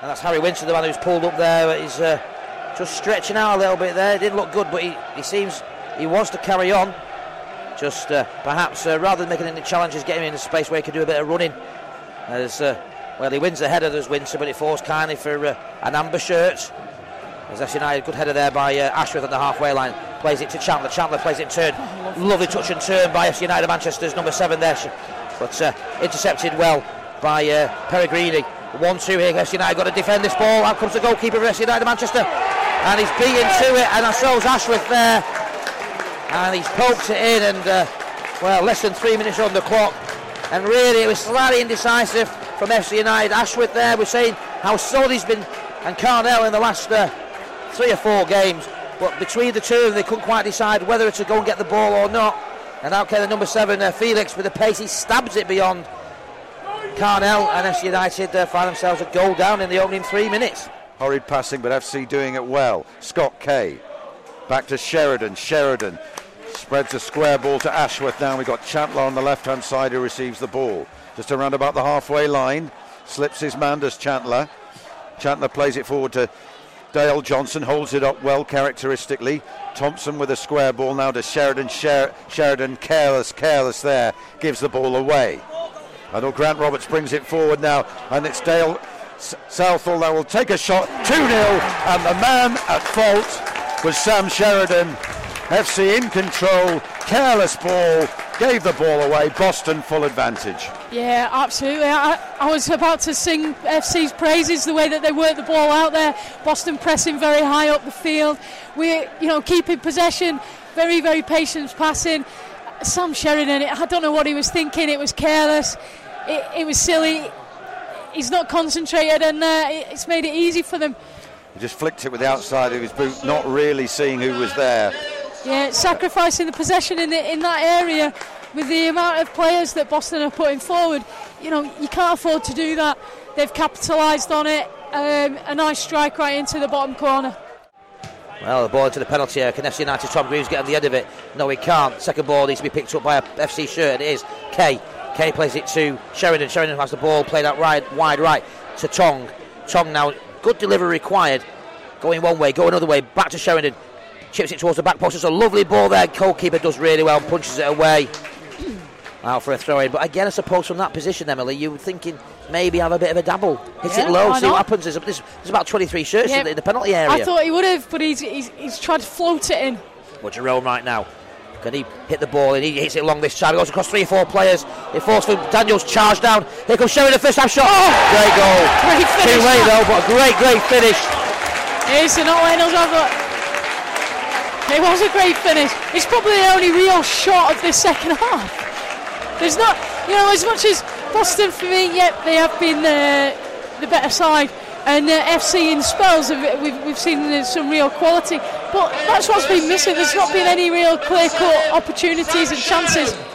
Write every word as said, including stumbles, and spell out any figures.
And that's Harry Winter, the man who's pulled up there. He's uh, just stretching out a little bit there. It didn't look good, but he, he seems he wants to carry on. Just uh, perhaps uh, rather than making any challenges, get him in a space where he can do a bit of running. As uh, well, he wins the header, there's Winter, but it falls kindly for uh, an amber shirt. There's F C United, good header there by uh, Ashworth on the halfway line. Plays it to Chandler. Chandler plays it in turn. Lovely touch and turn by F C United Manchester's number seven there. But uh, intercepted well by uh, Peregrini. one two here. F C United got to defend this ball. Out comes the goalkeeper for F C United Manchester. And he's beaten to it. And so is Ashworth there. And he's poked it in. And, uh, well, less than three minutes on the clock. And really, it was slightly indecisive from F C United. Ashworth there, we're saying how solid he's been. And Carnell in the last uh, three or four games. But between the two of them, they couldn't quite decide whether to go and get the ball or not. And out came the number seven, uh, Felix, with the pace. He stabs it beyond Carnell, and F C United uh, find themselves a goal down in the opening three minutes. Horrid passing, but F C doing it well. Scott Kay. Back to Sheridan. Sheridan spreads a square ball to Ashworth now. We've got Chandler on the left-hand side who receives the ball. Just around about the halfway line. Slips his man, does Chandler. Chandler plays it forward to Dale Johnson, holds it up well characteristically. Thompson with a square ball now to Sheridan. Sher- Sheridan careless, careless there, gives the ball away. I know Grant Roberts brings it forward now, and it's Dale S- Southall that will take a shot, two nil, and the man at fault was Sam Sheridan. F C in control, careless ball, gave the ball away. Boston full advantage. Yeah, absolutely. I, I was about to sing F C's praises, the way that they worked the ball out there. Boston pressing very high up the field. We, you know, keeping possession, very, very patient passing. Sam Sheridan, I don't know what he was thinking. It was careless. It, it was silly. He's not concentrated, and uh, it's made it easy for them. He just flicked it with the outside of his boot, not really seeing who was there. Yeah, sacrificing the possession in the, in that area with the amount of players that Boston are putting forward. You know, you can't afford to do that. They've capitalised on it. Um, a nice strike right into the bottom corner. Well, the ball into the penalty area. Can F C United Tom Greaves get on the end of it? No, he can't. Second ball needs to be picked up by a F C shirt. It is Kay. Kay plays it to Sheridan. Sheridan has the ball played out right, wide right to Tong. Tong now, good delivery required. Going one way, going another way. Back to Sheridan. Chips it towards the back post. It's a lovely ball there. Goalkeeper does really well, punches it away. Out for a throw in. But again, I suppose from that position, Emily, you were thinking maybe have a bit of a dabble. Hit yeah, it low, see not? what happens. There's, there's, there's about twenty-three shirts yeah, in, the, in the penalty area. I thought he would have, but he's, he's, he's tried to float it in. But Jerome right now. Can he hit the ball? And he hits it long this time. He goes across three or four players. It falls for Daniels, charge down. Here comes Sheridan, first half shot. Oh, great goal. Great finish. Too late though, but a great, great finish. It's not letting us have it. It was a great finish. It's probably the only real shot of this second half. There's not, you know, as much as Boston for me, yep, they have been the, the better side. And uh, F C in spells, we've, we've seen some real quality. But that's what's been missing. There's not been any real clear-cut opportunities and chances.